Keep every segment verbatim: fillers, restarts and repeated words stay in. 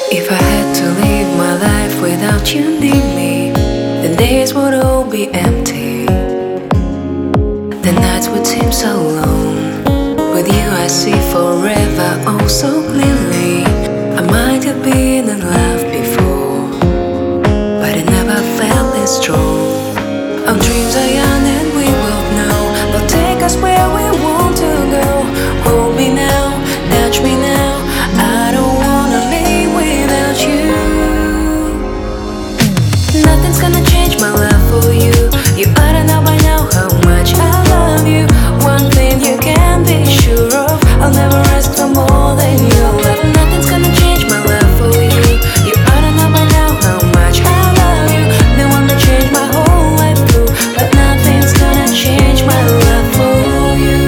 If I had to live my life without you near me, then days would all be empty. The nights would seem so long. With you I see forever oh so clearly. I might have been in love before, but it never felt this strong. Our dreams are young and we both know they'll take us where we want to go. Hold me now, touch me now, I don't wanna live without you. Nothing's gonna change my love for you. You ought to know by now how much I love you. One thing you can be sure of, I'll never ask for more than your love. Nothing's gonna change my love for you. You ought to know by now how much I love you. They wanna change my whole life through, but nothing's gonna change my love for you.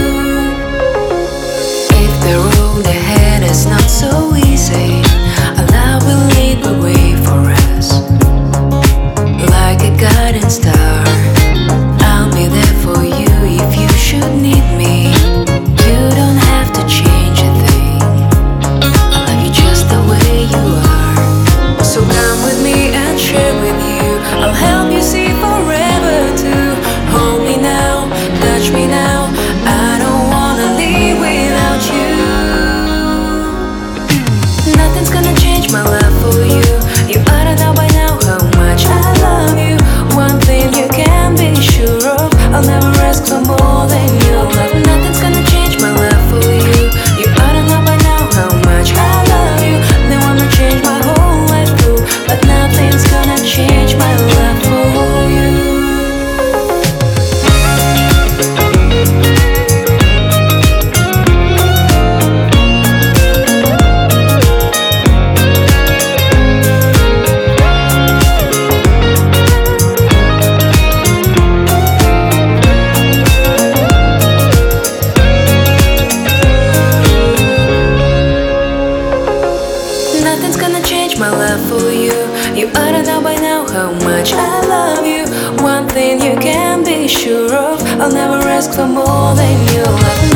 If the road ahead is not so easy, Allah will lead the way for us like a guiding star. I'll be there for you if you should need me. You don't have to change a thing. I love you just the way you are. So come with me and share with you. I'll help you see forever too. Hold me now, touch me now, I don't wanna live without you. Nothing's gonna change my love for you. You ought to know by now how much I love you. One thing you can be sure of, I'll never ask for more than your love. Nothing's gonna change my love for you. You ought to know by now how much I love you. They wanna change my whole life through, but nothing's gonna change my love for you. Nothing's gonna change my love for you. You ought to know by now how much I love you. One thing you can be sure of, I'll never ask for more than your love.